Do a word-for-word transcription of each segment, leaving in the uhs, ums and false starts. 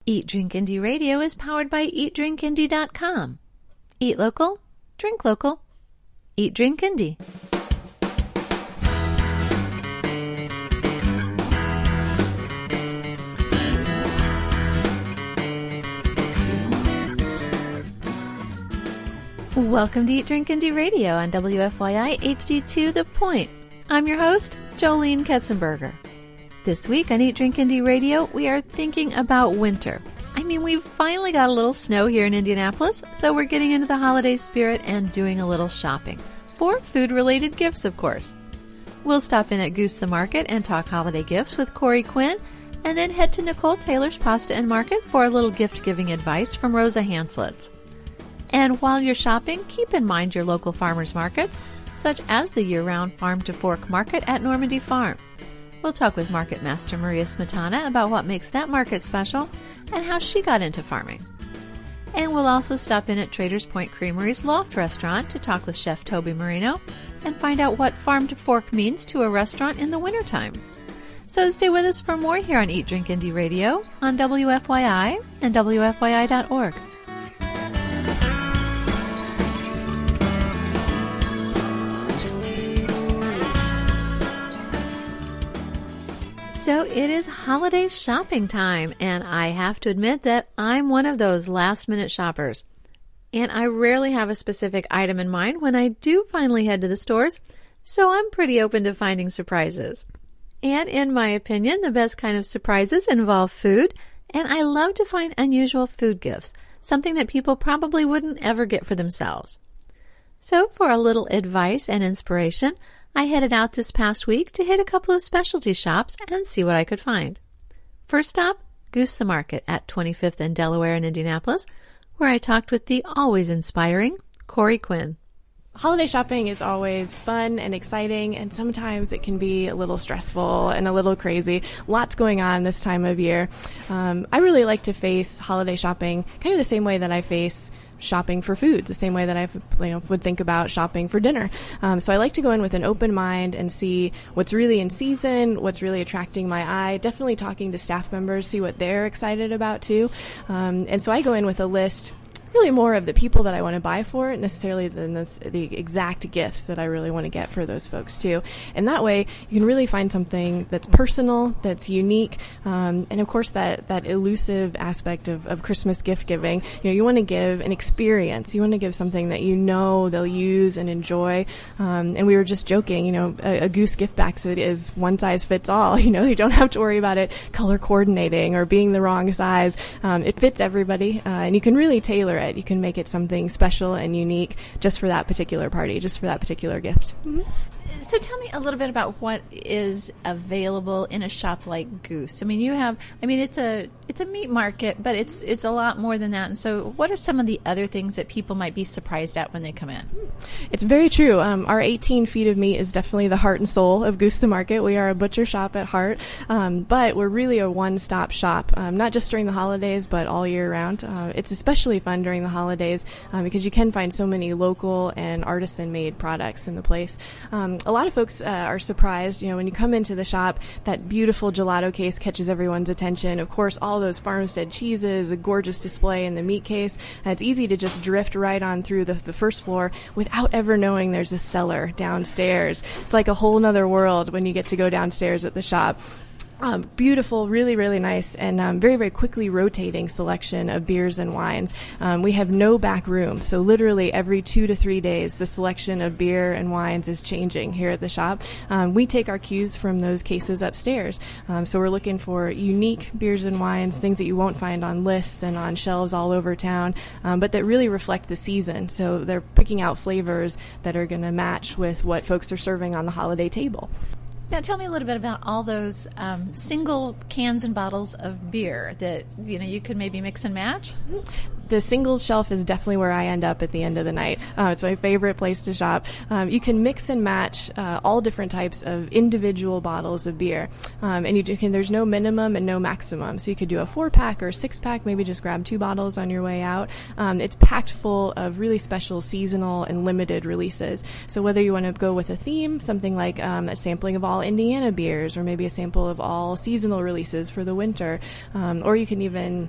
Eat Drink Indie Radio is powered by eat drink indie dot com. Eat local, drink local. Eat Drink Indie. Welcome to Eat Drink Indie Radio on W F Y I H D two The Point. I'm your host, Jolene Ketzenberger. This week on Eat Drink Indie Radio, we are thinking about winter. I mean, we've finally got a little snow here in Indianapolis, so we're getting into the holiday spirit and doing a little shopping. For food-related gifts, of course. We'll stop in at Goose the Market and talk holiday gifts with Corey Quinn, and then head to Nicole Taylor's Pasta and Market for a little gift-giving advice from Rosa Hanslitz. And while you're shopping, keep in mind your local farmers markets, such as the year-round Farm to Fork Market at Normandy Farm. We'll talk with Market Master Maria Smetana about what makes that market special and how she got into farming. And we'll also stop in at Traders Point Creamery's Loft Restaurant to talk with Chef Toby Marino and find out what farm to fork means to a restaurant in the wintertime. So stay with us for more here on Eat Drink Indie Radio on W F Y I and W F Y I dot org. So it is holiday shopping time, and I have to admit that I'm one of those last-minute shoppers. And I rarely have a specific item in mind when I do finally head to the stores, so I'm pretty open to finding surprises. And in my opinion, the best kind of surprises involve food, and I love to find unusual food gifts, something that people probably wouldn't ever get for themselves. So for a little advice and inspiration, I headed out this past week to hit a couple of specialty shops and see what I could find. First stop, Goose the Market at twenty-fifth and Delaware in Indianapolis, where I talked with the always inspiring Corey Quinn. Holiday shopping is always fun and exciting, and sometimes it can be a little stressful and a little crazy. Lots going on this time of year. Um, I really like to face holiday shopping kind of the same way that I face shopping for food, the same way that I you know, would think about shopping for dinner. Um, so I like to go in with an open mind and see what's really in season, what's really attracting my eye, definitely talking to staff members, see what they're excited about too. Um, and so I go in with a list really more of the people that I want to buy for, necessarily than the, the exact gifts that I really want to get for those folks too. And that way you can really find something that's personal, that's unique, um, and of course that, that elusive aspect of, of Christmas gift giving. You know, you want to give an experience. You want to give something that you know they'll use and enjoy. Um, and we were just joking, you know, a, a Goose gift basket is one size fits all. You know, you don't have to worry about it color coordinating or being the wrong size. Um, it fits everybody, uh, and you can really tailor it. You can make it something special and unique just for that particular party, just for that particular gift. Mm-hmm. So tell me a little bit about what is available in a shop like Goose. I mean, you have, I mean, it's a it's a meat market, but it's it's a lot more than that. And so what are some of the other things that people might be surprised at when they come in? It's very true. Um, our eighteen feet of meat is definitely the heart and soul of Goose the Market. We are a butcher shop at heart, um, but we're really a one-stop shop, um, not just during the holidays, but all year round. Uh, it's especially fun during the holidays um, because you can find so many local and artisan-made products in the place. Um, a lot of folks uh, are surprised, you know, when you come into the shop, that beautiful gelato case catches everyone's attention. Of course, all those farmstead cheeses, a gorgeous display in the meat case. Uh, it's easy to just drift right on through the, the first floor without ever knowing there's a cellar downstairs. It's like a whole nother world when you get to go downstairs at the shop. Um, beautiful, really, really nice, and um, very, very quickly rotating selection of beers and wines. Um, we have no back room, so literally every two to three days, the selection of beer and wines is changing here at the shop. Um, we take our cues from those cases upstairs, um, so we're looking for unique beers and wines, things that you won't find on lists and on shelves all over town, um, but that really reflect the season. So they're picking out flavors that are going to match with what folks are serving on the holiday table. Now, tell me a little bit about all those um, single cans and bottles of beer that, you know, you could maybe mix and match. The singles shelf is definitely where I end up at the end of the night. Uh, it's my favorite place to shop. Um, you can mix and match uh, all different types of individual bottles of beer, um, and you, do, can, there's no minimum and no maximum. So you could do a four-pack or a six-pack, maybe just grab two bottles on your way out. Um, it's packed full of really special seasonal and limited releases. So whether you want to go with a theme, something like um, a sampling of all Indiana beers, or maybe a sample of all seasonal releases for the winter, um, or you can even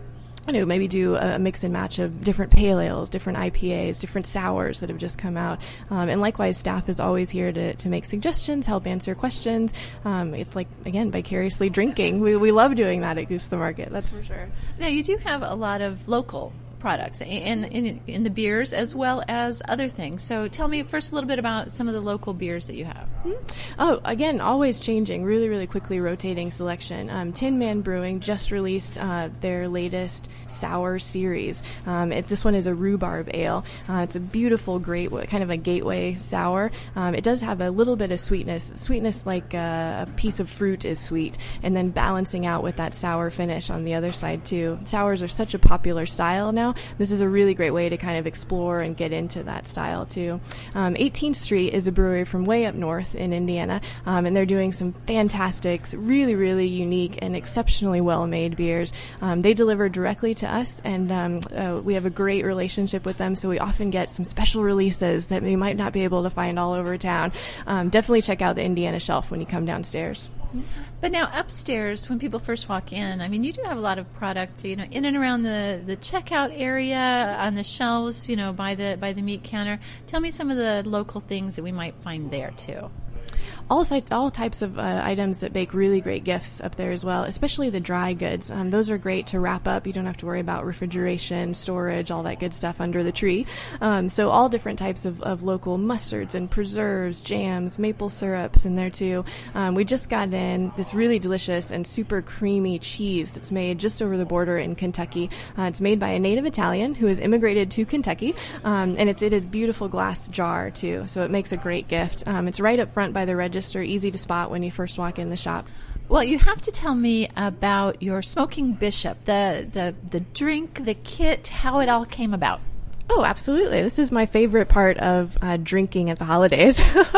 I know, maybe do a mix and match of different pale ales, different I P As, different sours that have just come out. Um, and likewise, staff is always here to, to make suggestions, help answer questions. Um, it's like, again, vicariously drinking. We, we love doing that at Goose the Market, that's for sure. Now, you do have a lot of local products in, in in the beers as well as other things. So tell me first a little bit about some of the local beers that you have. Mm-hmm. Oh, again, always changing, really, really quickly rotating selection. Um, Tin Man Brewing just released uh, their latest sour series. Um, it, this one is a rhubarb ale. Uh, it's a beautiful, great, kind of a gateway sour. Um, it does have a little bit of sweetness, sweetness like uh, a piece of fruit is sweet, and then balancing out with that sour finish on the other side too. Sours are such a popular style now. This is a really great way to kind of explore and get into that style too. Um, eighteenth Street is a brewery from way up north in Indiana, um, and they're doing some fantastic, really, really unique and exceptionally well-made beers. Um, they deliver directly to us, and um, uh, we have a great relationship with them, so we often get some special releases that we might not be able to find all over town. Um, definitely check out the Indiana shelf when you come downstairs. But now upstairs, when people first walk in, I mean, you do have a lot of product, you know, in and around the, the checkout area, on the shelves, you know, by the by the meat counter. Tell me some of the local things that we might find there too. All, all types of uh, items that make really great gifts up there as well, especially the dry goods. Um, those are great to wrap up. You don't have to worry about refrigeration, storage, all that good stuff under the tree. Um, so all different types of, of local mustards and preserves, jams, maple syrups in there too. Um, we just got in this really delicious and super creamy cheese that's made just over the border in Kentucky. Uh, it's made by a native Italian who has immigrated to Kentucky, um, and it's in a beautiful glass jar too, so it makes a great gift. Um, it's right up front by the register, easy to spot when you first walk in the shop. Well, you have to tell me about your Smoking Bishop, the, the, the drink, the kit, how it all came about. Oh, absolutely. This is my favorite part of uh, drinking at the holidays.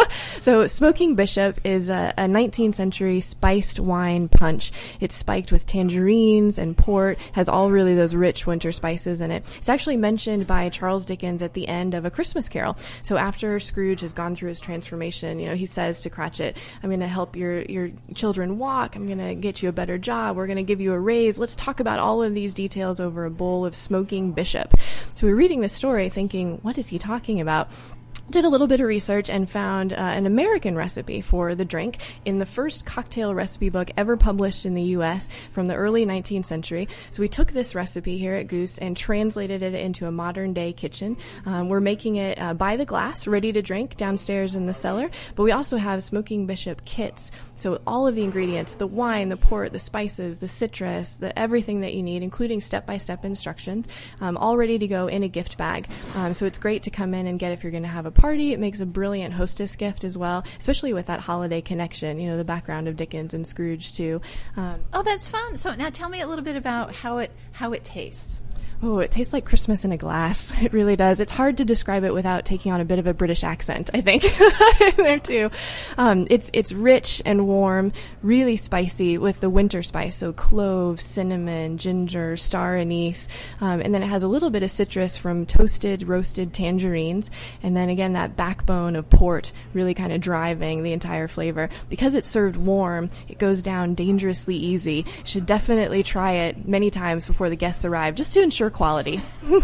So Smoking Bishop is a, a nineteenth century spiced wine punch. It's spiked with tangerines and port, has all really those rich winter spices in it. It's actually mentioned by Charles Dickens at the end of A Christmas Carol. So after Scrooge has gone through his transformation, you know, he says to Cratchit, I'm going to help your, your children walk. I'm going to get you a better job. We're going to give you a raise. Let's talk about all of these details over a bowl of Smoking Bishop. So we're reading this story thinking, what is he talking about? Did a little bit of research and found uh, an American recipe for the drink in the first cocktail recipe book ever published in the U S from the early nineteenth century. So we took this recipe here at Goose and translated it into a modern day kitchen. Um, we're making it uh, by the glass, ready to drink downstairs in the cellar, but we also have Smoking Bishop kits. So all of the ingredients, the wine, the port, the spices, the citrus, the everything that you need, including step-by-step instructions, um, all ready to go in a gift bag. Um, so it's great to come in and get if you're going to have a party. It makes a brilliant hostess gift as well, especially with that holiday connection, you know, the background of Dickens and Scrooge too. Um, oh, that's fun. So now tell me a little bit about how it how it tastes. Oh, it tastes like Christmas in a glass. It really does. It's hard to describe it without taking on a bit of a British accent, I think, there too. Um, it's it's rich and warm, really spicy with the winter spice, so clove, cinnamon, ginger, star anise, um, and then it has a little bit of citrus from toasted, roasted tangerines, and then again that backbone of port really kind of driving the entire flavor. Because it's served warm, it goes down dangerously easy. You should definitely try it many times before the guests arrive, just to ensure quality.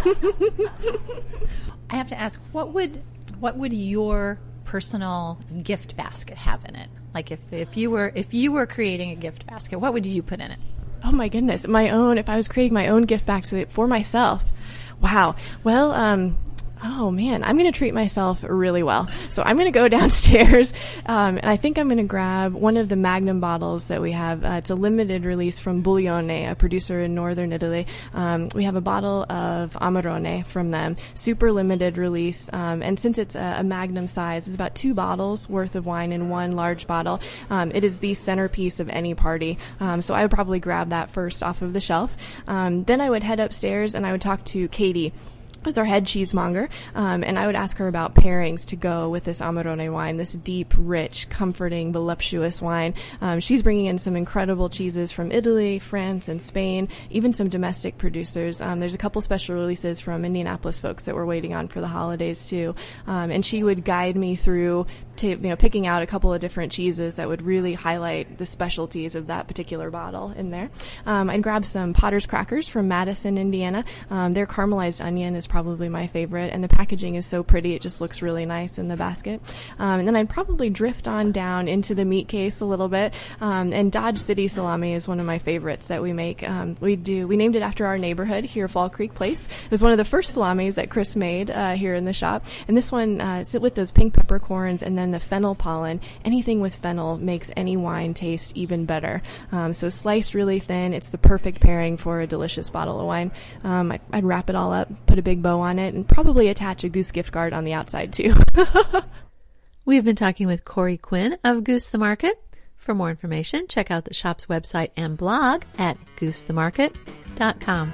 I have to ask, what would what would your personal gift basket have in it? Like if, if you were if you were creating a gift basket, what would you put in it? Oh my goodness, my own. If I was creating my own gift basket for myself, wow. Well, um, oh man, I'm going to treat myself really well. So I'm going to go downstairs, um, and I think I'm going to grab one of the Magnum bottles that we have. Uh, it's a limited release from Buglione, a producer in northern Italy. Um, we have a bottle of Amarone from them, super limited release. Um, and since it's a, a Magnum size, it's about two bottles worth of wine in one large bottle. Um, it is the centerpiece of any party. Um, so I would probably grab that first off of the shelf. Um, then I would head upstairs and I would talk to Katie, was our head cheesemonger, um, and I would ask her about pairings to go with this Amarone wine, this deep, rich, comforting, voluptuous wine. Um, she's bringing in some incredible cheeses from Italy, France, and Spain, even some domestic producers. Um, there's a couple special releases from Indianapolis folks that we're waiting on for the holidays, too. Um, and she would guide me through to, you know, picking out a couple of different cheeses that would really highlight the specialties of that particular bottle in there. Um, I'd grab some Potter's crackers from Madison, Indiana. Um, their caramelized onion is probably my favorite, and the packaging is so pretty. It just looks really nice in the basket. Um, and then I'd probably drift on down into the meat case a little bit. Um, and Dodge City salami is one of my favorites that we make. Um, we do. We named it after our neighborhood here, Fall Creek Place. It was one of the first salamis that Chris made uh, here in the shop. And this one, uh, sit with those pink peppercorns and then the fennel pollen. Anything with fennel makes any wine taste even better. Um, so sliced really thin. It's the perfect pairing for a delicious bottle of wine. Um, I'd, I'd wrap it all up, put a big bow on it, and probably attach a Goose gift card on the outside too. We've been talking with Corey Quinn of Goose the Market. For more information, check out the shop's website and blog at goose the market dot com.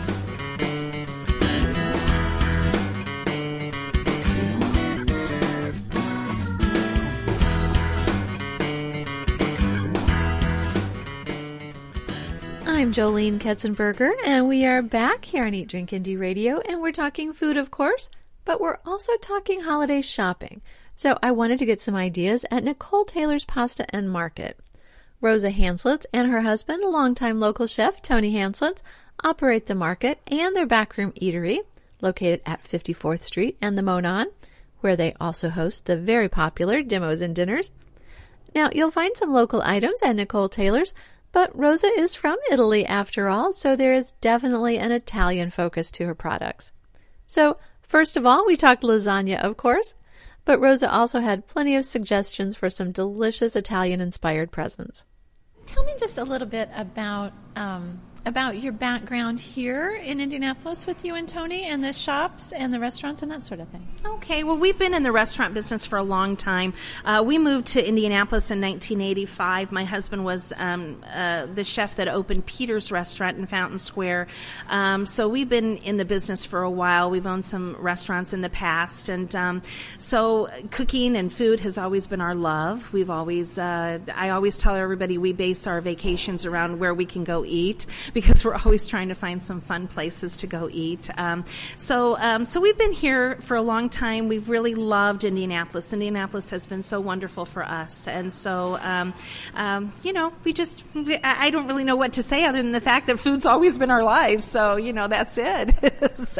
I'm Jolene Ketzenberger, and we are back here on Eat, Drink, Indie Radio, and we're talking food, of course, but we're also talking holiday shopping. So I wanted to get some ideas at Nicole Taylor's Pasta and Market. Rosa Hanslitz and her husband, longtime local chef Tony Hanslitz, operate the market and their backroom eatery, located at fifty-fourth Street and the Monon, where they also host the very popular Dimmos and Dinners. Now, you'll find some local items at Nicole Taylor's, but Rosa is from Italy after all, so there is definitely an Italian focus to her products. So, first of all, we talked lasagna, of course, but Rosa also had plenty of suggestions for some delicious Italian-inspired presents. Tell me just a little bit about um, about your background here in Indianapolis with you and Tony, and the shops and the restaurants and that sort of thing. Okay, well, we've been in the restaurant business for a long time. Uh, we moved to Indianapolis in nineteen eighty-five. My husband was um, uh, the chef that opened Peter's Restaurant in Fountain Square. Um, so we've been in the business for a while. We've owned some restaurants in the past. And um, so cooking and food has always been our love. We've always, uh, I always tell everybody we base our vacations around where we can go eat, because we're always trying to find some fun places to go eat. Um, so, um, so we've been here for a long time. We've really loved Indianapolis. Indianapolis has been so wonderful for us. And so, um, um, you know, we just, I don't really know what to say other than the fact that food's always been our lives. So, you know, that's it. so.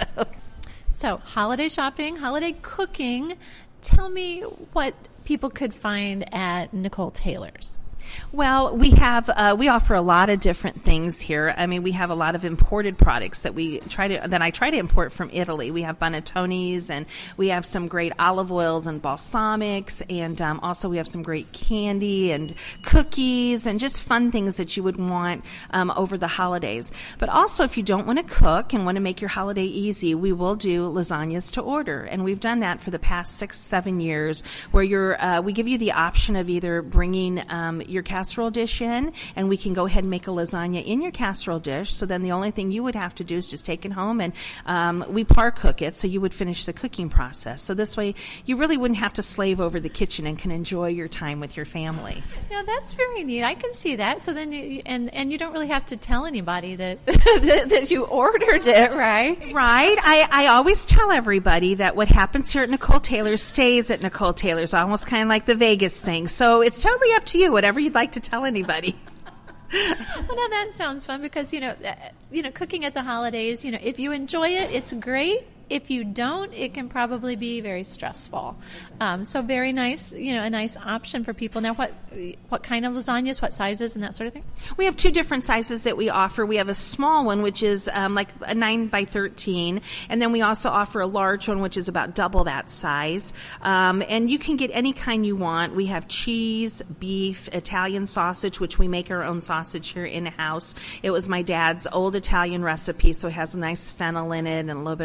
so, holiday shopping, holiday cooking. Tell me what people could find at Nicole Taylor's. Well, we have uh, we offer a lot of different things here. I mean, we have a lot of imported products that we try to that I try to import from Italy. We have Banettonis, and we have some great olive oils and balsamics, and um, also we have some great candy and cookies and just fun things that you would want um, over the holidays. But also, if you don't want to cook and want to make your holiday easy, we will do lasagnas to order, and we've done that for the past six, seven years, where you're uh, we give you the option of either bringing um, your casserole dish in, and we can go ahead and make a lasagna in your casserole dish. So then the only thing you would have to do is just take it home, and um, we par cook it, so you would finish the cooking process. So this way, you really wouldn't have to slave over the kitchen and can enjoy your time with your family. Now that's very neat. I can see that. So then, you, and and you don't really have to tell anybody that that, that you ordered it, right? Right. I, I always tell everybody that what happens here at Nicole Taylor's stays at Nicole Taylor's, almost kind of like the Vegas thing. So it's totally up to you, whatever you'd like to tell anybody. Well, now that sounds fun, because, you know, uh, you know, cooking at the holidays, you know, if you enjoy it, it's great. If you don't, it can probably be very stressful. Um, so very nice, you know, a nice option for people. Now, what what kind of lasagnas, what sizes, and that sort of thing? We have two different sizes that we offer. We have a small one, which is um, like a nine by thirteen, and then we also offer a large one, which is about double that size. Um, and you can get any kind you want. We have cheese, beef, Italian sausage, which we make our own sausage here in-house. It was my dad's old Italian recipe, so it has a nice fennel in it and a little bit of red pepper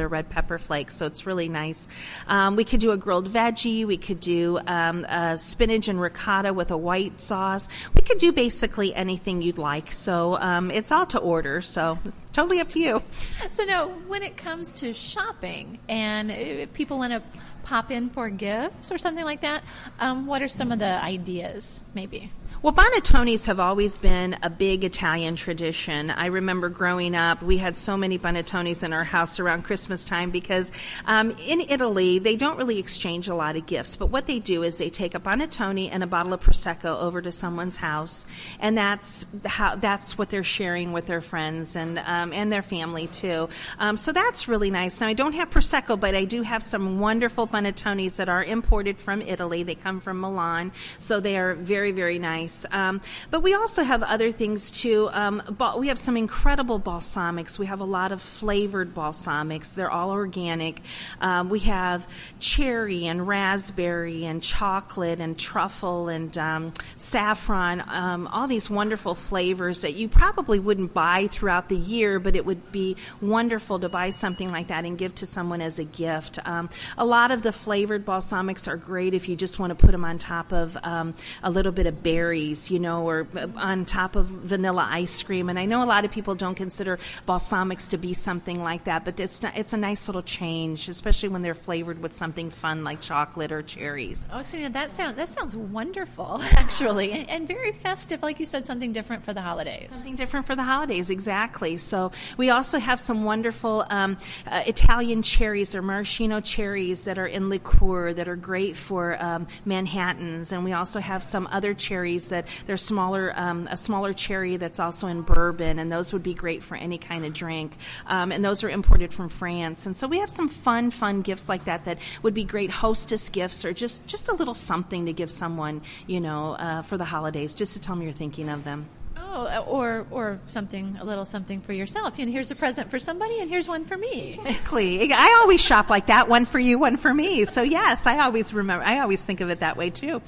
pepper flakes, so it's really nice. Um, we could do a grilled veggie. We could do um, uh, spinach and ricotta with a white sauce. We could do basically anything you'd like. So um, it's all to order, so totally up to you. So now, when it comes to shopping and if people want to pop in for gifts or something like that, um, what are some of the ideas, maybe? Well, Bonatonis have always been a big Italian tradition. I remember growing up, we had so many Bonatonis in our house around Christmas time because um, in Italy, they don't really exchange a lot of gifts. But what they do is they take a Bonatoni and a bottle of Prosecco over to someone's house, and that's how that's what they're sharing with their friends and um, and their family, too. Um, so that's really nice. Now, I don't have Prosecco, but I do have some wonderful Bonatonis that are imported from Italy. They come from Milan, so they are very, very nice. Um, but we also have other things too. Um, ba- we have some incredible balsamics. We have a lot of flavored balsamics. They're all organic. Um, we have cherry and raspberry and chocolate and truffle and um, saffron. Um, all these wonderful flavors that you probably wouldn't buy throughout the year, but it would be wonderful to buy something like that and give to someone as a gift. Um, a lot of the flavored balsamics are great if you just want to put them on top of um, a little bit of berries, you know, or on top of vanilla ice cream. And I know a lot of people don't consider balsamics to be something like that, but it's not, it's a nice little change, especially when they're flavored with something fun like chocolate or cherries. Oh, so that sounds that sounds wonderful, actually, and, and very festive. Like you said, something different for the holidays. Something different for the holidays, exactly. So we also have some wonderful um, uh, Italian cherries or maraschino cherries that are in liqueur that are great for um, Manhattans, and we also have some other cherries that they're smaller, um, a smaller cherry that's also in bourbon, and those would be great for any kind of drink. Um, and those are imported from France. And so we have some fun, fun gifts like that that would be great hostess gifts or just, just a little something to give someone, you know, uh, for the holidays, just to tell them you're thinking of them. Oh, or or something, a little something for yourself. You know, here's a present for somebody, and here's one for me. Exactly. I always shop like that, one for you, one for me. So yes, I always remember. I always think of it that way too.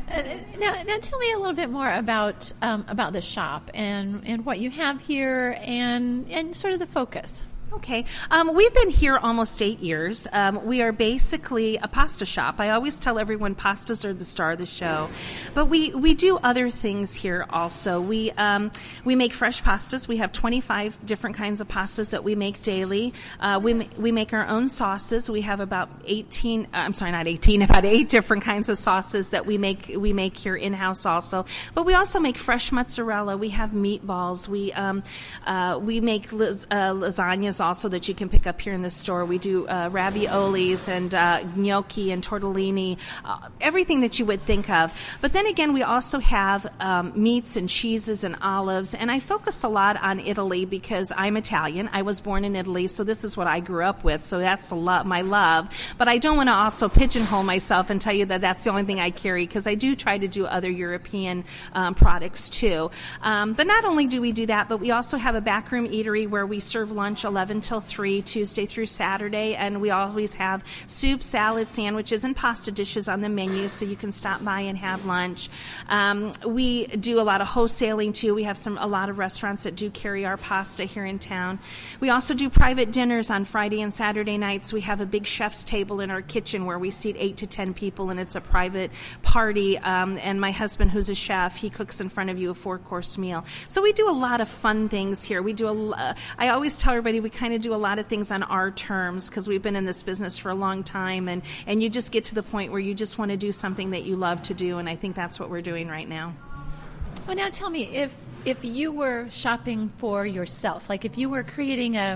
now, now, tell me a little bit more about um, about the shop and and what you have here, and and sort of the focus. Okay. Um, we've been here almost eight years. Um, we are basically a pasta shop. I always tell everyone pastas are the star of the show. But we, we do other things here also. We um, we make fresh pastas. We have twenty-five different kinds of pastas that we make daily. Uh, we ma- we make our own sauces. We have about eighteen, uh, I'm sorry, not eighteen, about eight different kinds of sauces that we make we make here in-house also. But we also make fresh mozzarella. We have meatballs. We um, uh, we make las- uh, lasagnas also that you can pick up here in the store. We do uh, raviolis and uh, gnocchi and tortellini, uh, everything that you would think of. But then again, we also have um, meats and cheeses and olives, and I focus a lot on Italy because I'm Italian. I was born in Italy, so this is what I grew up with, so that's the lo- my love. But I don't want to also pigeonhole myself and tell you that that's the only thing I carry, because I do try to do other European um, products too. Um, but not only do we do that, but we also have a backroom eatery where we serve lunch eleven till three, Tuesday through Saturday, and we always have soup, salad, sandwiches, and pasta dishes on the menu, so you can stop by and have lunch. Um, we do a lot of wholesaling too. We have some a lot of restaurants that do carry our pasta here in town. We also do private dinners on Friday and Saturday nights. We have a big chef's table in our kitchen where we seat eight to ten people, and it's a private party. Um, and my husband, who's a chef, he cooks in front of you a four-course meal. So we do a lot of fun things here. We do a. Uh, I always tell everybody we kind of do a lot of things on our terms because we've been in this business for a long time, and, and you just get to the point where you just want to do something that you love to do, and I think that's what we're doing right now. Well, now tell me, if if you were shopping for yourself, like if you were creating a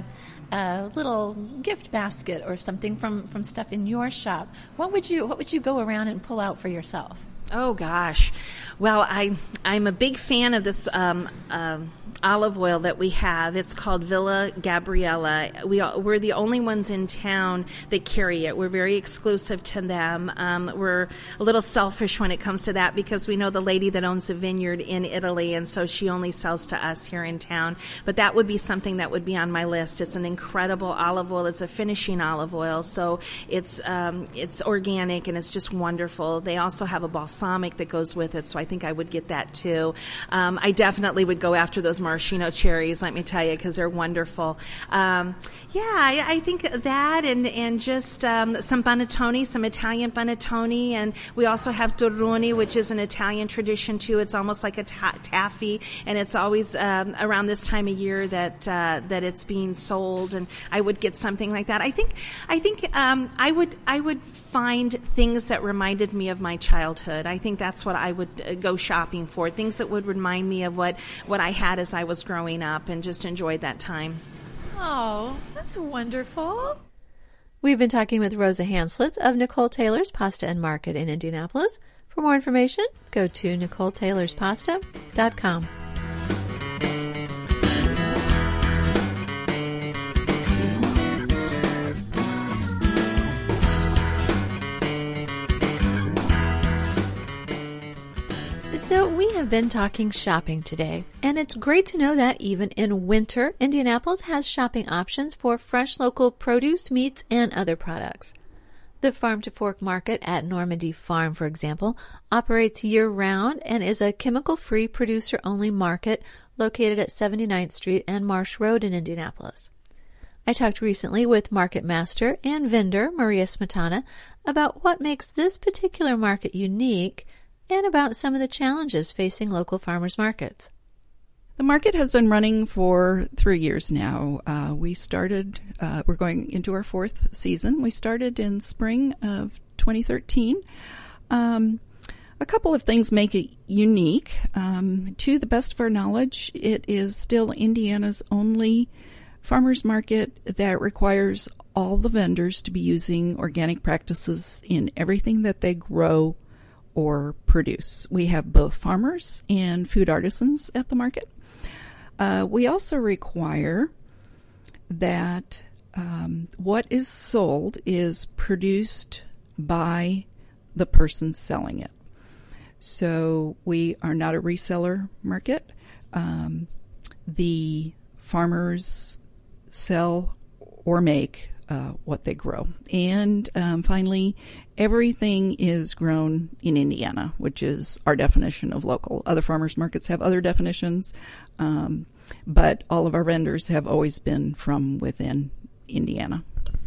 a little gift basket or something from, from stuff in your shop, what would you what would you go around and pull out for yourself? Oh gosh, well I I'm a big fan of this um, um, olive oil that we have. It's called Villa Gabriella. We are, we're the only ones in town that carry it. We're very exclusive to them. Um, we're a little selfish when it comes to that because we know the lady that owns the vineyard in Italy, and so she only sells to us here in town. But that would be something that would be on my list. It's an incredible olive oil. It's a finishing olive oil, so it's um, it's organic and it's just wonderful. They also have a balsamic balsamic that goes with it, so I think I would get that too. Um, I definitely would go after those maraschino cherries, let me tell you, because they're wonderful. Um, yeah, I, I think that and, and just um, some panettone, some Italian panettone, and we also have torroni, which is an Italian tradition too. It's almost like a ta- taffy, and it's always um, around this time of year that uh, that it's being sold, and I would get something like that. I think I think um, I would I would find things that reminded me of my childhood. I think that's what I would uh, go shopping for, things that would remind me of what, what I had as I was growing up and just enjoyed that time. Oh, that's wonderful. We've been talking with Rosa Hanslitz of Nicole Taylor's Pasta and Market in Indianapolis. For more information, go to nicole taylors pasta dot com. So we have been talking shopping today, and it's great to know that even in winter, Indianapolis has shopping options for fresh local produce, meats, and other products. The Farm to Fork Market at Normandy Farm, for example, operates year-round and is a chemical-free, producer-only market located at seventy-ninth Street and Marsh Road in Indianapolis. I talked recently with market master and vendor Maria Smetana about what makes this particular market unique and about some of the challenges facing local farmers markets. The market has been running for three years now. Uh, we started, uh, we're going into our fourth season. We started in spring of twenty thirteen. Um, a couple of things make it unique. Um, to the best of our knowledge, it is still Indiana's only farmers market that requires all the vendors to be using organic practices in everything that they grow or produce. We have both farmers and food artisans at the market. Uh, we also require that um, what is sold is produced by the person selling it. So we are not a reseller market. Um, the farmers sell or make uh, what they grow. And um, finally, everything is grown in Indiana, which is our definition of local. Other farmers markets have other definitions, um, but all of our vendors have always been from within Indiana.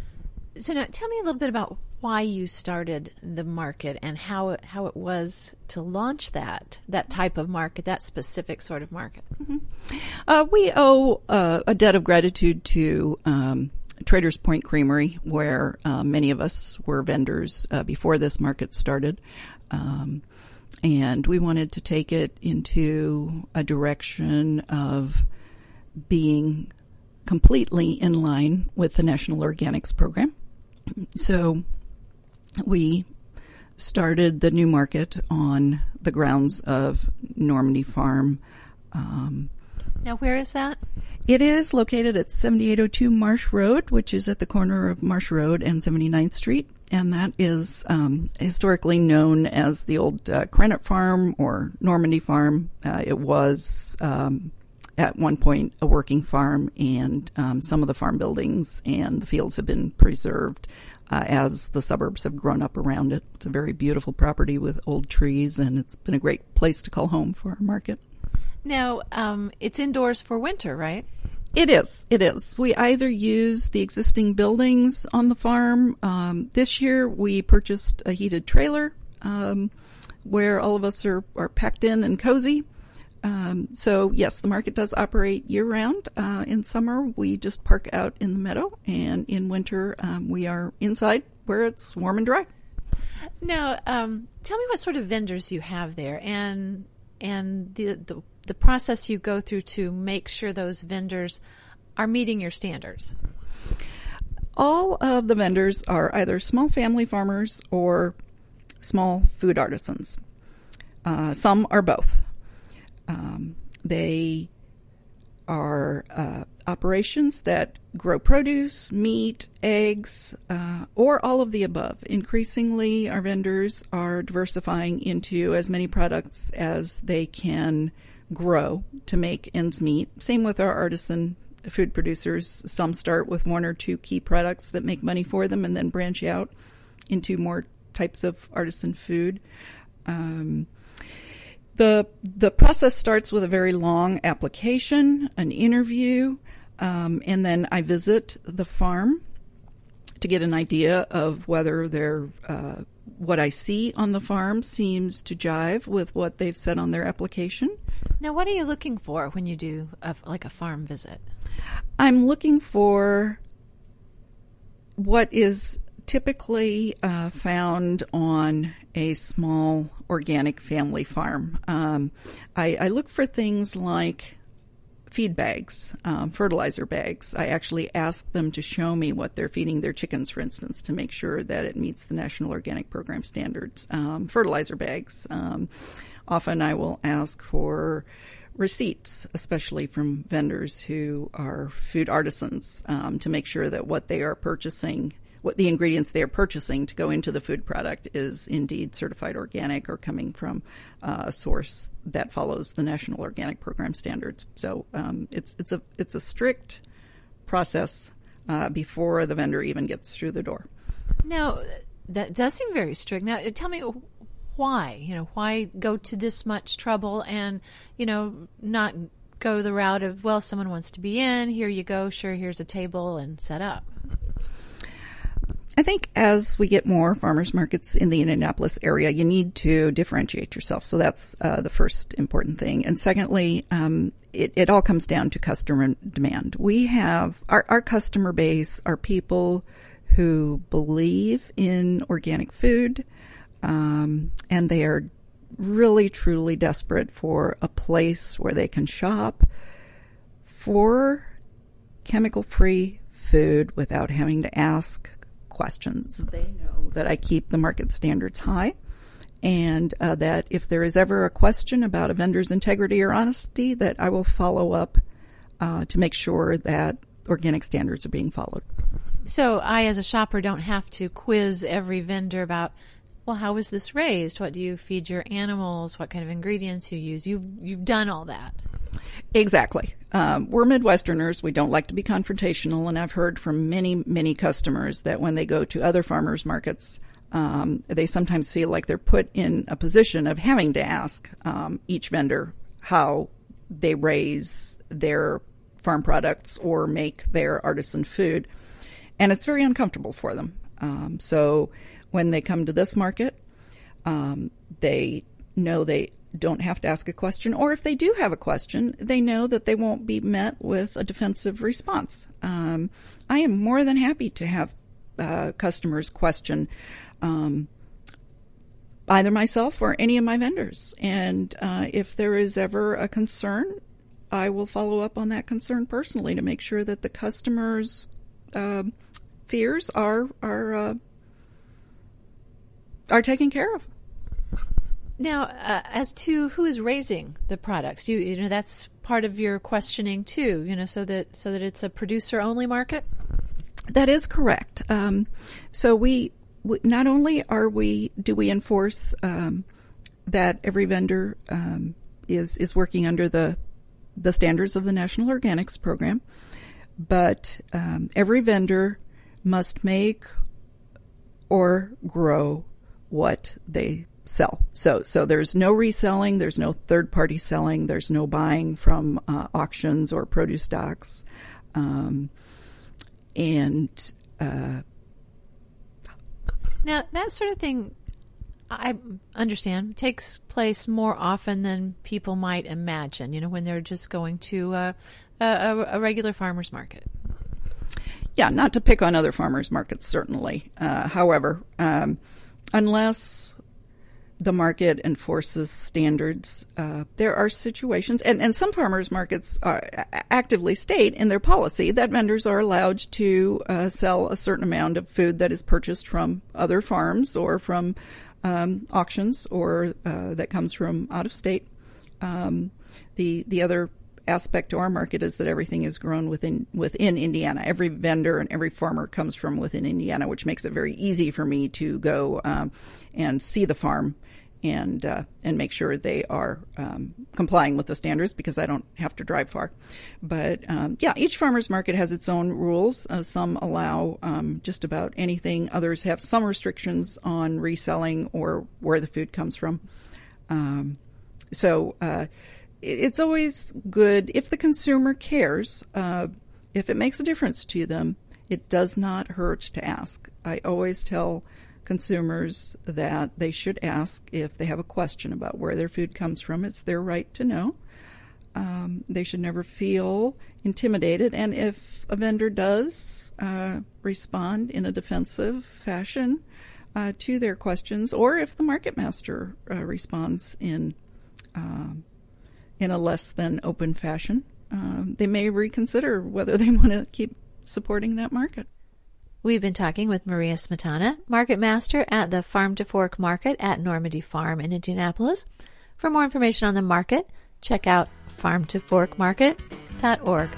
So now tell me a little bit about why you started the market and how it, how it was to launch that, that type of market, that specific sort of market. Mm-hmm. Uh, we owe uh, a debt of gratitude to um, Traders Point Creamery, where uh, many of us were vendors uh, before this market started. Um, and we wanted to take it into a direction of being completely in line with the National Organics Program. So we started the new market on the grounds of Normandy Farm. Um, now, where is that? It is located at seventy-eight oh two Marsh Road, which is at the corner of Marsh Road and seventy-ninth Street. And that is um, historically known as the old uh, Crennet Farm or Normandy Farm. Uh, it was um, at one point a working farm, and um, some of the farm buildings and the fields have been preserved uh, as the suburbs have grown up around it. It's a very beautiful property with old trees, and it's been a great place to call home for our market. Now, um, it's indoors for winter, right? It is. It is. We either use the existing buildings on the farm. Um, this year we purchased a heated trailer um, where all of us are, are packed in and cozy. Um, so, yes, the market does operate year-round. Uh, in summer, we just park out in the meadow, and in winter, um, we are inside where it's warm and dry. Now, um, tell me what sort of vendors you have there, and and the, the the process you go through to make sure those vendors are meeting your standards. All of the vendors are either small family farmers or small food artisans. Uh, some are both. Um, they are uh, operations that grow produce, meat, eggs, uh, or all of the above. Increasingly, our vendors are diversifying into as many products as they can grow to make ends meet. Same with our artisan food producers. Some start with one or two key products that make money for them and then branch out into more types of artisan food. Um, the the process starts with a very long application, an interview, um, and then I visit the farm to get an idea of whether they're uh, what I see on the farm seems to jive with what they've said on their application. Now, what are you looking for when you do a, like a farm visit? I'm looking for what is typically uh, found on a small organic family farm. Um, I, I look for things like feed bags, um, fertilizer bags. I actually ask them to show me what they're feeding their chickens, for instance, to make sure that it meets the National Organic Program standards. Um, fertilizer bags. Um, often I will ask for receipts, especially from vendors who are food artisans, um, to make sure that what they are purchasing, what the ingredients they are purchasing to go into the food product is indeed certified organic or coming from uh, a source that follows the National Organic Program standards. So um, it's it's a it's a strict process uh, before the vendor even gets through the door. Now, that does seem very strict. Now, tell me why. You know, why go to this much trouble and, you know, not go the route of, well, someone wants to be in, here you go, sure, here's a table and set up. I think as we get more farmers markets in the Indianapolis area, you need to differentiate yourself. So that's uh, the first important thing. And secondly, um, it, it all comes down to customer demand. We have our, our customer base are people who believe in organic food, um, and they are really, truly desperate for a place where they can shop for chemical-free food without having to ask questions. They know that I keep the market standards high, and uh, that if there is ever a question about a vendor's integrity or honesty, that I will follow up uh, to make sure that organic standards are being followed. So I, as a shopper, don't have to quiz every vendor about, well, how was this raised? What do you feed your animals? What kind of ingredients you use? You've, you've done all that. Exactly. Um, we're Midwesterners. We don't like to be confrontational, and I've heard from many, many customers that when they go to other farmers markets, um, they sometimes feel like they're put in a position of having to ask um, each vendor how they raise their farm products or make their artisan food, and it's very uncomfortable for them. Um, so when they come to this market, um, they know they don't have to ask a question, or if they do have a question, they know that they won't be met with a defensive response. Um, I am more than happy to have uh, customers question um, either myself or any of my vendors. And uh, if there is ever a concern, I will follow up on that concern personally to make sure that the customer's uh, fears are are uh, are taken care of. Now, uh, as to who is raising the products, you you know that's part of your questioning too. You know, so that so that it's a producer-only market. That is correct. Um, so we, we not only are we do we enforce um, that every vendor um, is is working under the the standards of the National Organics Program, but um, every vendor must make or grow what they sell. So, so there's no reselling, there's no third-party selling, there's no buying from uh, auctions or produce stocks, um, and uh, now that sort of thing, I understand, takes place more often than people might imagine. You know, when they're just going to uh, a, a regular farmer's market. Yeah, not to pick on other farmers markets, certainly. Uh, however, um, unless the market enforces standards, uh, there are situations, and, and some farmers markets are, actively state in their policy that vendors are allowed to uh, sell a certain amount of food that is purchased from other farms or from um, auctions or uh, that comes from out of state. Um, the the other aspect to our market is that everything is grown within within Indiana. Every vendor and every farmer comes from within Indiana, which makes it very easy for me to go um, and see the farm and uh, and make sure they are um, complying with the standards, because I don't have to drive far. But um, yeah, each farmers market has its own rules. Uh, some allow um, just about anything. Others have some restrictions on reselling or where the food comes from. Um, so uh, it's always good if the consumer cares. Uh, if it makes a difference to them, it does not hurt to ask. I always tell consumers that they should ask if they have a question about where their food comes from. It's their right to know. Um, they should never feel intimidated. And if a vendor does uh, respond in a defensive fashion uh, to their questions, or if the market master uh, responds in uh, in a less than open fashion, um, they may reconsider whether they want to keep supporting that market. We've been talking with Maria Smetana, Market Master at the Farm to Fork Market at Normandy Farm in Indianapolis. For more information on the market, check out farm to fork market dot org.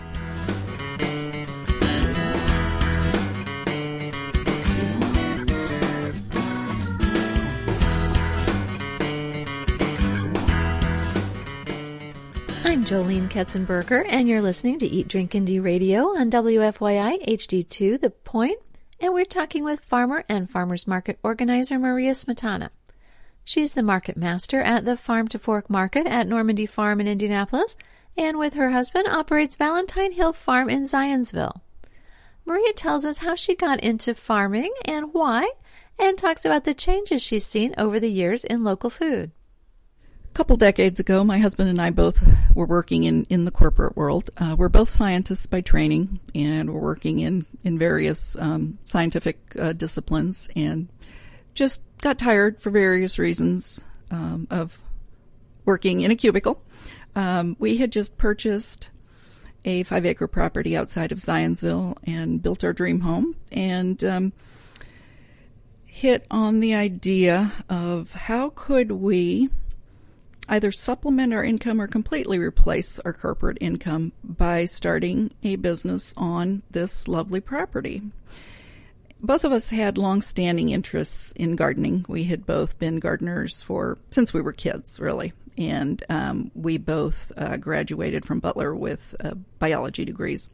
I'm Jolene Ketzenberger, and you're listening to Eat, Drink, and D Radio on W F Y I H D two, The Point, and we're talking with farmer and farmers market organizer Maria Smetana. She's the market master at the Farm to Fork Market at Normandy Farm in Indianapolis, and with her husband operates Valentine Hill Farm in Zionsville. Maria tells us how she got into farming and why, and talks about the changes she's seen over the years in local food. A couple decades ago, my husband and I both were working in, in the corporate world. Uh, we're both scientists by training, and we're working in, in various um, scientific uh, disciplines, and just got tired for various reasons um, of working in a cubicle. Um, we had just purchased a five-acre property outside of Zionsville and built our dream home, and um, hit on the idea of how could we either supplement our income or completely replace our corporate income by starting a business on this lovely property. Both of us had long-standing interests in gardening. We had both been gardeners for since we were kids, really, and um, we both uh, graduated from Butler with uh, biology degrees.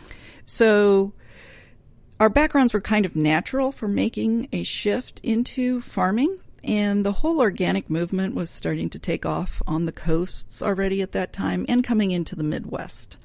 So our backgrounds were kind of natural for making a shift into farming. And the whole organic movement was starting to take off on the coasts already at that time and coming into the Midwest.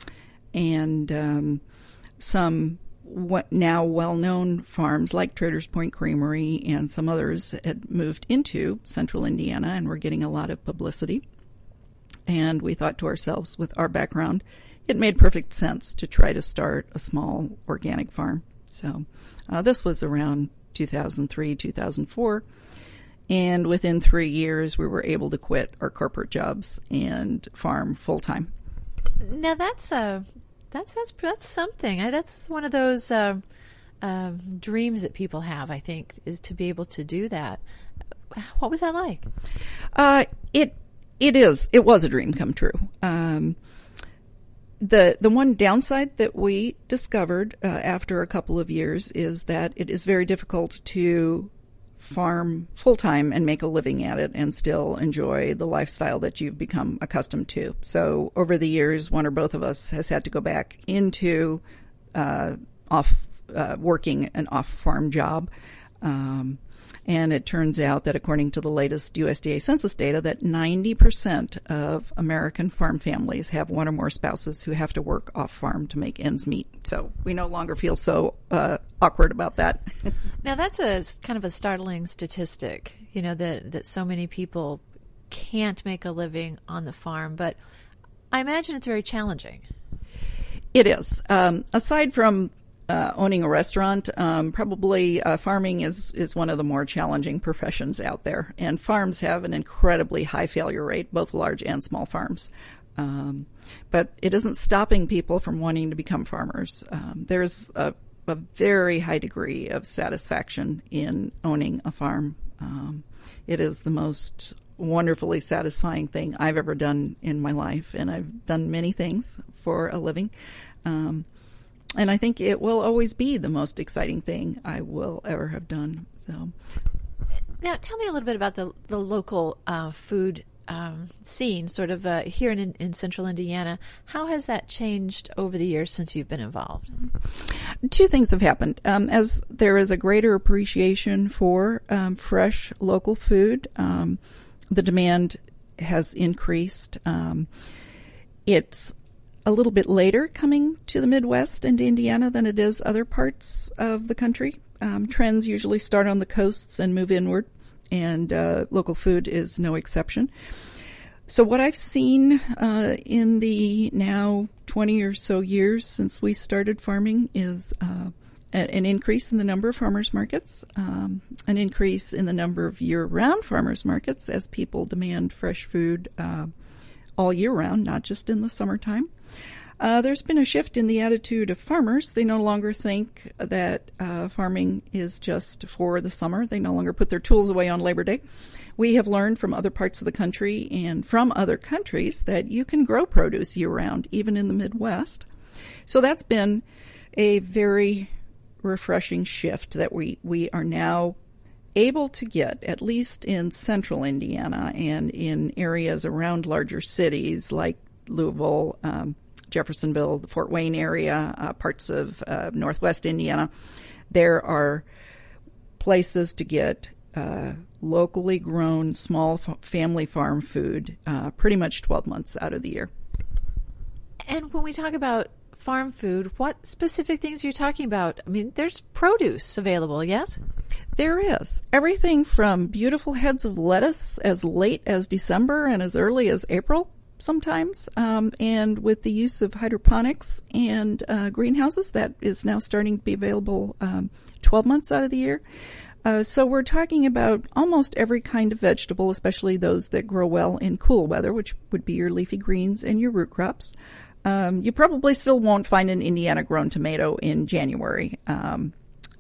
And um, some what now well-known farms like Traders Point Creamery and some others had moved into central Indiana and were getting a lot of publicity. And we thought to ourselves, with our background, it made perfect sense to try to start a small organic farm. So uh, this was around two thousand three, two thousand four. And within three years, we were able to quit our corporate jobs and farm full-time. Now, that's uh, that's, that's, that's something. I, that's one of those uh, uh, dreams that people have, I think, is to be able to do that. What was that like? Uh, it it is. It was a dream come true. Um, the the one downside that we discovered uh, after a couple of years is that it is very difficult to farm full-time and make a living at it and still enjoy the lifestyle that you've become accustomed to. So over the years, one or both of us has had to go back into uh, off uh, working an off-farm job. Um, and it turns out that according to the latest U S D A census data, that ninety percent of American farm families have one or more spouses who have to work off-farm to make ends meet. So we no longer feel so uh, awkward about that. Now, that's a kind of a startling statistic, you know, that, that so many people can't make a living on the farm. But I imagine it's very challenging. It is. Um, aside from Uh, owning a restaurant, um, probably uh, farming is, is one of the more challenging professions out there. And farms have an incredibly high failure rate, both large and small farms. Um, but it isn't stopping people from wanting to become farmers. Um, there's a, a very high degree of satisfaction in owning a farm. Um, it is the most wonderfully satisfying thing I've ever done in my life, and I've done many things for a living. Um, And I think it will always be the most exciting thing I will ever have done. So, Now, tell me a little bit about the the local uh, food um, scene, sort of uh, here in, in central Indiana. How has that changed over the years since you've been involved? Two things have happened. Um, as there is a greater appreciation for um, fresh local food, um, the demand has increased. Um, it's a little bit later coming to the Midwest and to Indiana than it is other parts of the country. Um, trends usually start on the coasts and move inward, and uh, local food is no exception. So what I've seen uh, in the now twenty or so years since we started farming is uh, a- an increase in the number of farmers markets, um, an increase in the number of year-round farmers markets as people demand fresh food uh, all year round, not just in the summertime. Uh, there's been a shift in the attitude of farmers. They no longer think that uh, farming is just for the summer. They no longer put their tools away on Labor Day. We have learned from other parts of the country and from other countries that you can grow produce year-round, even in the Midwest. So that's been a very refreshing shift that we, we are now able to get, at least in central Indiana and in areas around larger cities like Louisville, um, Jeffersonville, the Fort Wayne area, uh, parts of uh, northwest Indiana. There are places to get uh, locally grown small f- family farm food uh, pretty much twelve months out of the year. And when we talk about farm food, what specific things are you talking about? I mean, there's produce available, yes? There is. Everything from beautiful heads of lettuce as late as December and as early as April sometimes, um, and with the use of hydroponics and uh, greenhouses, that is now starting to be available um, twelve months out of the year. Uh, so we're talking about almost every kind of vegetable, especially those that grow well in cool weather, which would be your leafy greens and your root crops. Um, you probably still won't find an Indiana-grown tomato in January, um,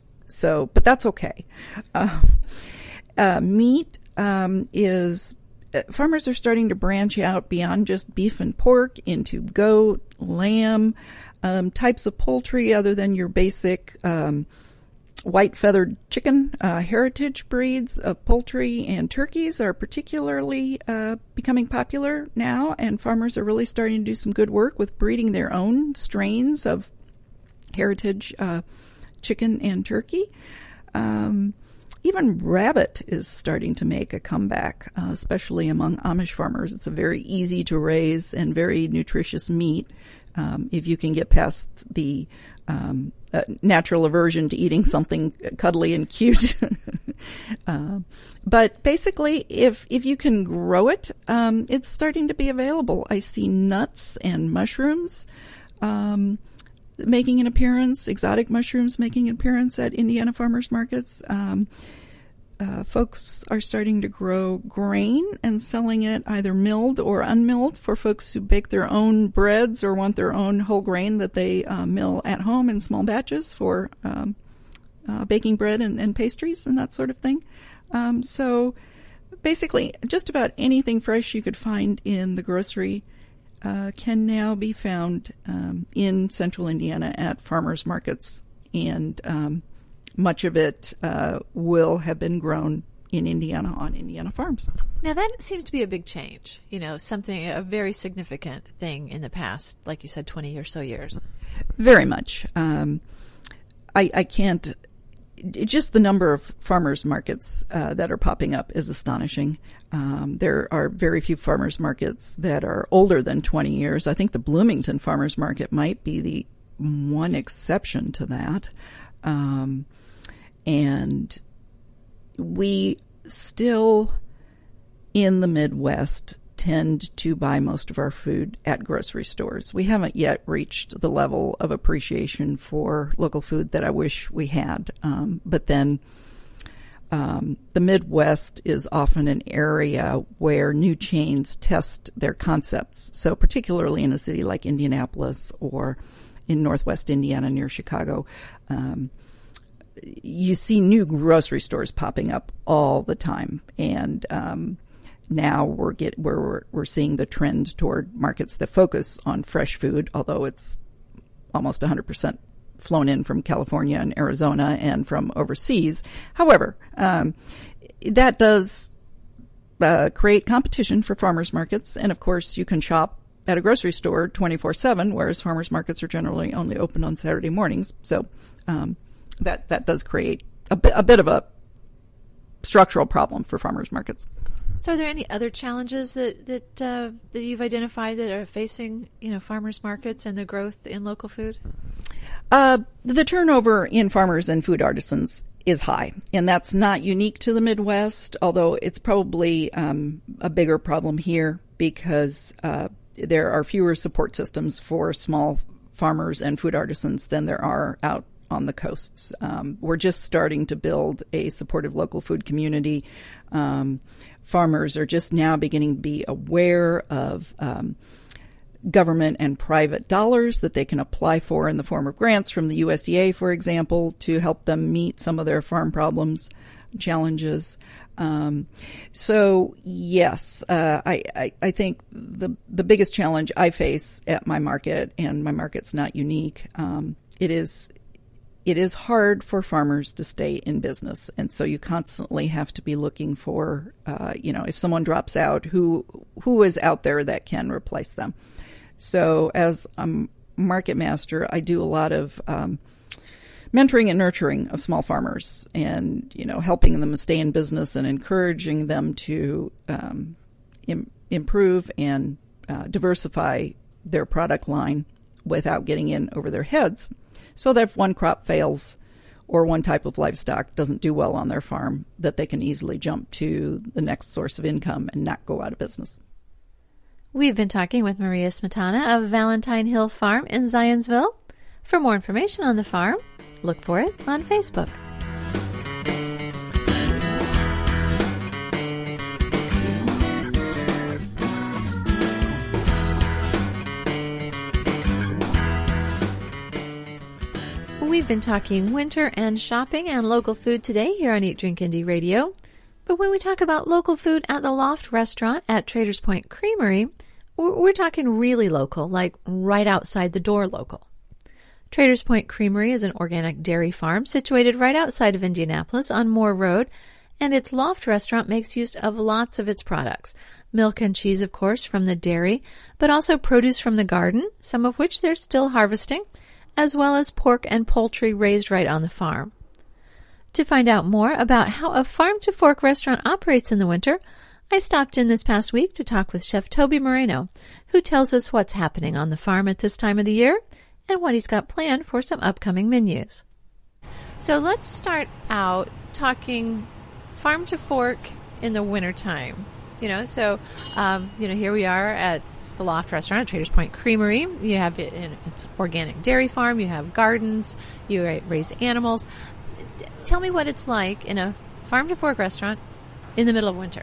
so but that's okay. Uh, uh, meat um, is farmers are starting to branch out beyond just beef and pork into goat, lamb, um, types of poultry other than your basic um, white-feathered chicken. Uh, heritage breeds of poultry and turkeys are particularly uh, becoming popular now, and farmers are really starting to do some good work with breeding their own strains of heritage uh, chicken and turkey. Um, Even rabbit is starting to make a comeback, uh, especially among Amish farmers. It's a very easy to raise and very nutritious meat um, if you can get past the um, uh, natural aversion to eating something cuddly and cute. uh, but basically, if if you can grow it, um, it's starting to be available. I see nuts and mushrooms um, making an appearance, exotic mushrooms making an appearance at Indiana farmers markets. Um, uh, folks are starting to grow grain and selling it either milled or unmilled for folks who bake their own breads or want their own whole grain that they uh, mill at home in small batches for um, uh, baking bread and, and pastries and that sort of thing. Um, so basically, just about anything fresh you could find in the grocery Uh, can now be found um, in central Indiana at farmers markets, and um, much of it uh, will have been grown in Indiana on Indiana farms. Now that seems to be a big change, you know, something, a very significant thing in the past, like you said, twenty or so years. Very much. Um, I, I can't, just the number of farmers markets uh, that are popping up is astonishing. Um, there are very few farmers markets that are older than twenty years. I think the Bloomington Farmers Market might be the one exception to that. Um, and we still, in the Midwest, tend to buy most of our food at grocery stores. We haven't yet reached the level of appreciation for local food that I wish we had. Um, but then Um, the Midwest is often an area where new chains test their concepts. So particularly in a city like Indianapolis or in northwest Indiana near Chicago, um, you see new grocery stores popping up all the time. And um, now we're, get, we're, we're seeing the trend toward markets that focus on fresh food, although it's almost one hundred percent flown in from California and Arizona and from overseas. However, um, that does uh, create competition for farmers markets. And of course, you can shop at a grocery store twenty-four seven, whereas farmers markets are generally only open on Saturday mornings. So um, that that does create a, bi- a bit of a structural problem for farmers markets. So, are there any other challenges that that uh, that you've identified that are facing, you know, farmers markets and the growth in local food? Uh, the turnover in farmers and food artisans is high, and that's not unique to the Midwest, although it's probably um, a bigger problem here because uh, there are fewer support systems for small farmers and food artisans than there are out on the coasts. Um, we're just starting to build a supportive local food community. Um, farmers are just now beginning to be aware of um, government and private dollars that they can apply for in the form of grants from the U S D A, for example, to help them meet some of their farm problems, challenges. Um, so yes, uh, I, I, I think the, the biggest challenge I face at my market, and my market's not unique, um, it is, it is hard for farmers to stay in business. And so you constantly have to be looking for, uh, you know, if someone drops out, who, who is out there that can replace them. So as a market master, I do a lot of, um, mentoring and nurturing of small farmers and, you know, helping them stay in business and encouraging them to, um, im- improve and, uh, diversify their product line without getting in over their heads. So that if one crop fails or one type of livestock doesn't do well on their farm, that they can easily jump to the next source of income and not go out of business. We've been talking with Maria Smetana of Valentine Hill Farm in Zionsville. For more information on the farm, look for it on Facebook. We've been talking winter and shopping and local food today here on Eat, Drink, Indie Radio. But when we talk about local food at the Loft Restaurant at Traders Point Creamery, we're talking really local, like right outside the door local. Traders Point Creamery is an organic dairy farm situated right outside of Indianapolis on Moore Road, and its Loft Restaurant makes use of lots of its products. Milk and cheese, of course, from the dairy, but also produce from the garden, some of which they're still harvesting, as well as pork and poultry raised right on the farm. To find out more about how a farm-to-fork restaurant operates in the winter, I stopped in this past week to talk with Chef Toby Moreno, who tells us what's happening on the farm at this time of the year and what he's got planned for some upcoming menus. So let's start out talking farm-to-fork in the wintertime. You know, so, um, you know, here we are at the Loft Restaurant at Traders Point Creamery. You have it in, it's an organic dairy farm. You have gardens. You raise animals. Tell me what it's like in a farm-to-fork restaurant in the middle of winter.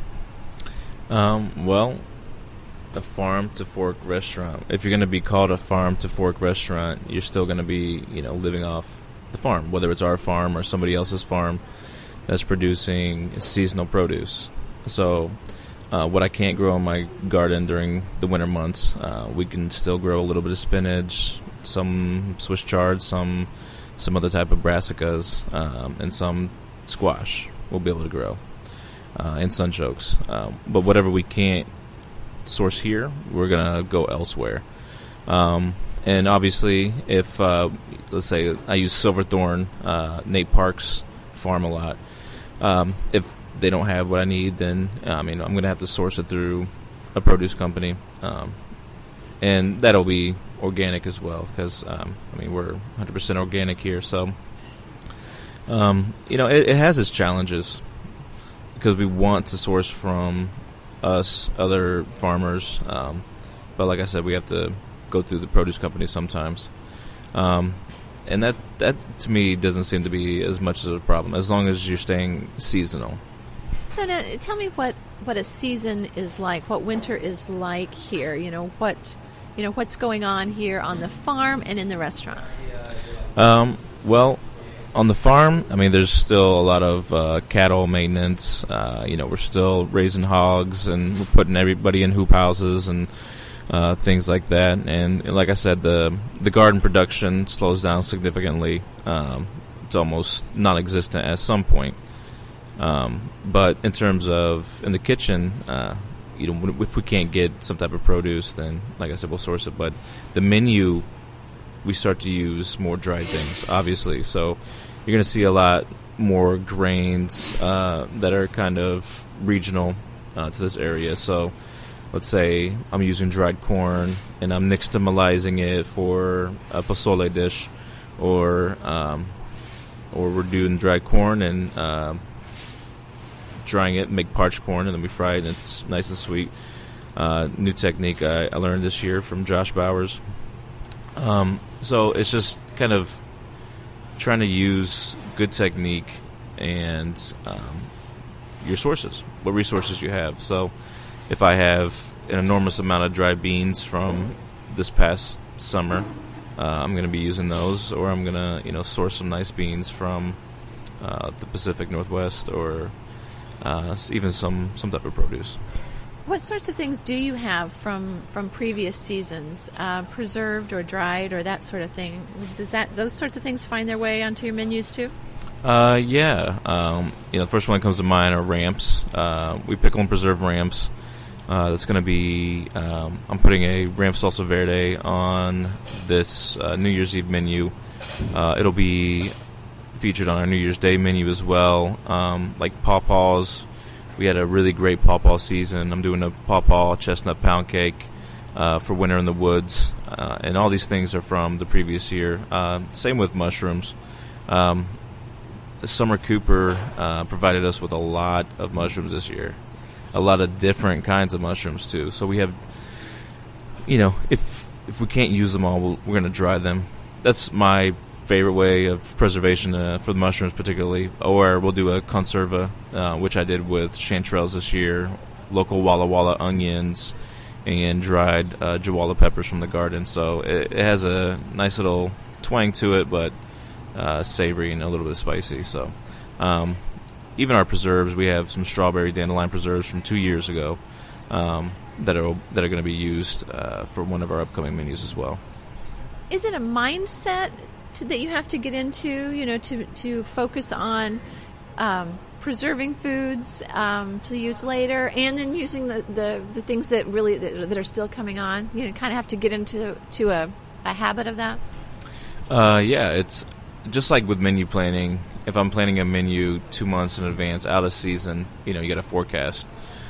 Um, well, a farm-to-fork restaurant. If you're going to be called a farm-to-fork restaurant, you're still going to be, you know, living off the farm, whether it's our farm or somebody else's farm that's producing seasonal produce. So uh, what I can't grow in my garden during the winter months, uh, we can still grow a little bit of spinach, some Swiss chard, some some other type of brassicas, um, and some squash we'll be able to grow, uh, and sunchokes. Um, but whatever we can't source here, we're going to go elsewhere. Um, and obviously, if, uh, let's say, I use Silverthorne, uh, Nate Park's farm a lot. Um, if they don't have what I need, then, I mean, I'm going to have to source it through a produce company. Um, and that'll be organic as well, because um, I mean we're one hundred percent organic here, so um, you know it, it has its challenges because we want to source from us, other farmers, um, but like I said, we have to go through the produce company sometimes, um, and that that to me doesn't seem to be as much of a problem as long as you're staying seasonal. So now, tell me what what a season is like, what winter is like here. You know what. You know, what's going on here on the farm and in the restaurant? Um, well, on the farm, I mean, there's still a lot of uh, cattle maintenance. Uh, you know, we're still raising hogs, and we're putting everybody in hoop houses and uh, things like that. And like I said, the the garden production slows down significantly. Um, it's almost non-existent at some point. Um, but in terms of in the kitchen, uh, you know, if we can't get some type of produce, then like I said, we'll source it. But the menu, we start to use more dried things, obviously. So you're going to see a lot more grains uh, that are kind of regional uh, to this area. So let's say I'm using dried corn and I'm nixtamalizing it for a pozole dish, or um, or we're doing dried corn and uh, drying it, make parched corn, and then we fry it and it's nice and sweet. Uh, new technique I, I learned this year from Josh Bowers. Um, so it's just kind of trying to use good technique and um, your sources, what resources you have. So if I have an enormous amount of dried beans from this past summer, uh, I'm going to be using those, or I'm going to, you know, source some nice beans from uh, the Pacific Northwest, or uh, even some, some type of produce. What sorts of things do you have from, from previous seasons, uh, preserved or dried or that sort of thing? Does that those sorts of things find their way onto your menus too? Uh, yeah. Um, you know, the first one that comes to mind are ramps. Uh, we pickle and preserve ramps. Uh, that's going to be, um, I'm putting a ramp salsa verde on this uh, New Year's Eve menu. Uh, it'll be featured on our New Year's Day menu as well. Um, like pawpaws. We had a really great pawpaw season. I'm doing a pawpaw chestnut pound cake uh, for Winter in the Woods. Uh, and all these things are from the previous year. Uh, same with mushrooms. Um, Summer Cooper uh, provided us with a lot of mushrooms this year. A lot of different kinds of mushrooms, too. So we have, you know, if if we can't use them all, we'll, we're going to dry them. That's my favorite way of preservation uh, for the mushrooms particularly. Or we'll do a conserva, uh, which I did with chanterelles this year, local Walla Walla onions, and dried uh, Jawala peppers from the garden. So it, it has a nice little twang to it, but uh, savory and a little bit spicy. So um, even our preserves, we have some strawberry dandelion preserves from two years ago um, that are that are going to be used uh, for one of our upcoming menus as well. Is it a mindset to, that you have to get into, you know, to to focus on um, preserving foods um, to use later, and then using the, the, the things that really that, that are still coming on? You know, kind of have to get into to a, a habit of that. Uh, yeah, it's just like with menu planning. If I'm planning a menu two months in advance, out of season, you know, you got to forecast.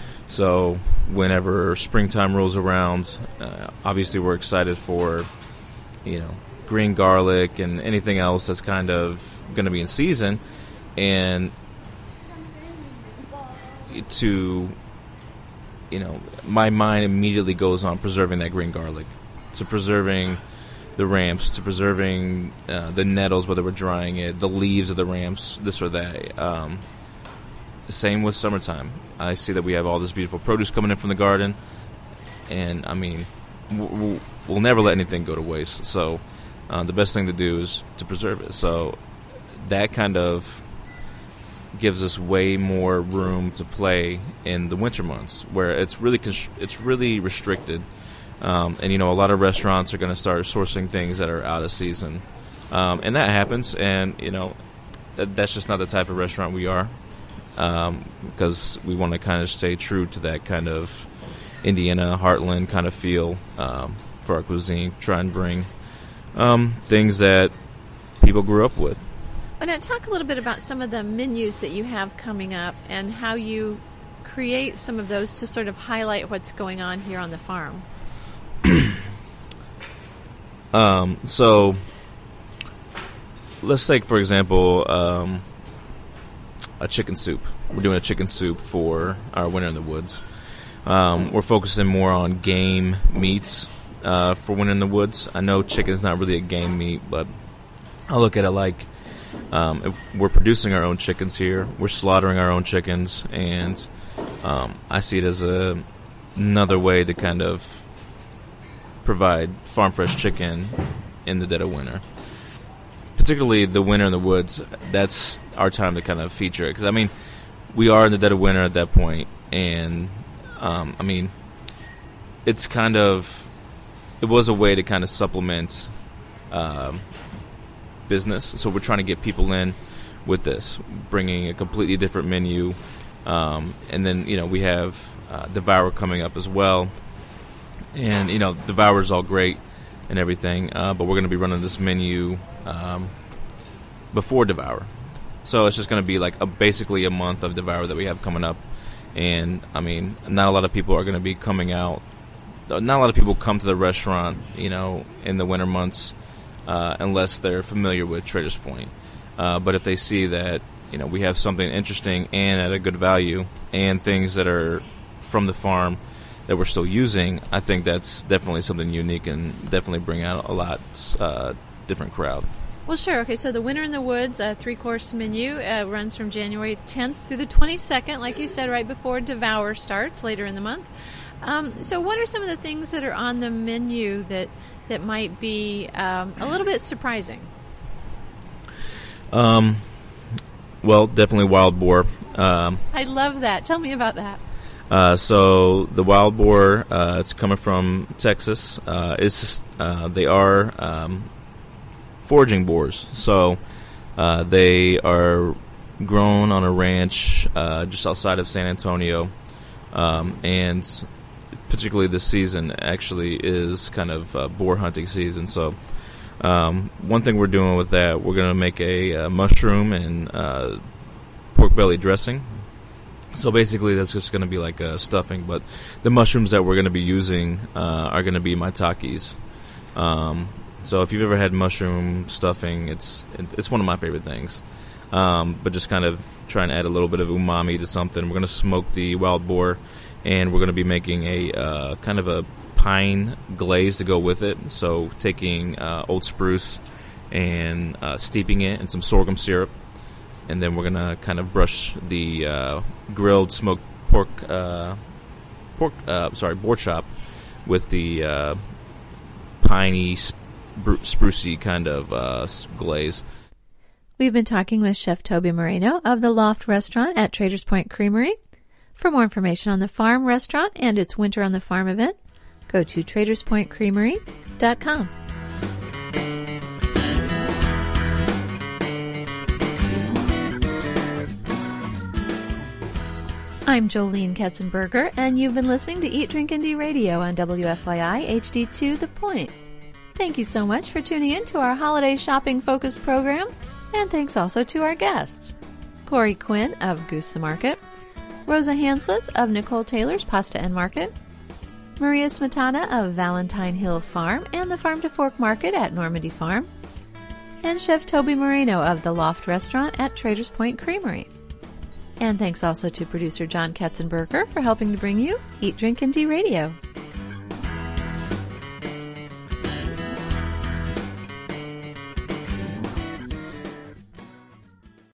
So whenever springtime rolls around, uh, obviously we're excited for, you know, green garlic and anything else that's kind of going to be in season, and to, you know, my mind immediately goes on preserving that green garlic, to preserving the ramps, to preserving uh, the nettles, whether we're drying it, the leaves of the ramps, this or that. Um, same with summertime. I see that we have all this beautiful produce coming in from the garden, and I mean, we'll, we'll never let anything go to waste. So uh, the best thing to do is to preserve it. So that kind of gives us way more room to play in the winter months, where it's really const- it's really restricted. Um, and, you know, a lot of restaurants are going to start sourcing things that are out of season. Um, and that happens, and, you know, that's just not the type of restaurant we are, um, because we want to kind of stay true to that kind of Indiana heartland kind of feel um, for our cuisine, try and bring um, things that people grew up with. Well, now talk a little bit about some of the menus that you have coming up and how you create some of those to sort of highlight what's going on here on the farm. um, so let's take, for example, um, a chicken soup. We're doing a chicken soup for our Winter in the Woods. Um, we're focusing more on game meats uh, for Winter in the Woods. I know chicken's not really a game meat, but I look at it like um, if we're producing our own chickens here. We're slaughtering our own chickens, and um, I see it as a, another way to kind of provide farm fresh chicken in the dead of winter. Particularly the Winter in the Woods, that's our time to kind of feature it. Because, I mean, we are in the dead of winter at that point, and, um, I mean, it's kind of, it was a way to kind of supplement um, business. So we're trying to get people in with this, bringing a completely different menu. Um, and then, you know, we have uh, Devour coming up as well. And, you know, Devour's all great and everything, uh, but we're going to be running this menu um, before Devour. So it's just going to be like a, basically a month of Devour that we have coming up. And, I mean, not a lot of people are going to be coming out. Not a lot of people come to the restaurant, you know, in the winter months uh, unless they're familiar with Traders Point. Uh, but if they see that, you know, we have something interesting and at a good value and things that are from the farm that we're still using, I think that's definitely something unique and definitely bring out a lot uh, different crowd. Well, sure. Okay, so the Winter in the Woods uh, three-course menu uh, runs from January tenth through the twenty-second, like you said, right before Devour starts later in the month. Um, so what are some of the things that are on the menu that, that might be um, a little bit surprising? Um, well, definitely wild boar. Um, I love that. Tell me about that. Uh, so the wild boar, uh, it's coming from Texas. Uh, it's just, uh, they are um, foraging boars. So uh, they are grown on a ranch uh, just outside of San Antonio, um, and particularly this season actually is kind of uh, boar hunting season. So um, one thing we're doing with that, we're going to make a, a mushroom and uh, pork belly dressing. So basically that's just going to be like a stuffing, but the mushrooms that we're going to be using uh, are going to be maitakes. Um, so if you've ever had mushroom stuffing, it's it's one of my favorite things. Um, but just kind of trying to add a little bit of umami to something. We're going to smoke the wild boar, and we're going to be making a uh, kind of a pine glaze to go with it. So taking uh, old spruce and uh, steeping it in some sorghum syrup. And then we're going to kind of brush the uh, grilled smoked pork, uh, pork, uh, sorry, boar chop with the uh, piney, spru- sprucey kind of uh, glaze. We've been talking with Chef Toby Moreno of the Loft Restaurant at Traders Point Creamery. For more information on the farm restaurant and its Winter on the Farm event, go to traders point creamery dot com. I'm Jolene Katzenberger, and you've been listening to Eat, Drink, and D Radio on W F Y I H D two The Point. Thank you so much for tuning in to our holiday shopping-focused program, and thanks also to our guests. Corey Quinn of Goose the Market, Rosa Hanslitz of Nicole Taylor's Pasta and Market, Maria Smetana of Valentine Hill Farm and the Farm to Fork Market at Normandy Farm, and Chef Toby Moreno of the Loft Restaurant at Traders Point Creamery. And thanks also to producer John Katzenberger for helping to bring you Eat, Drink, and D Radio.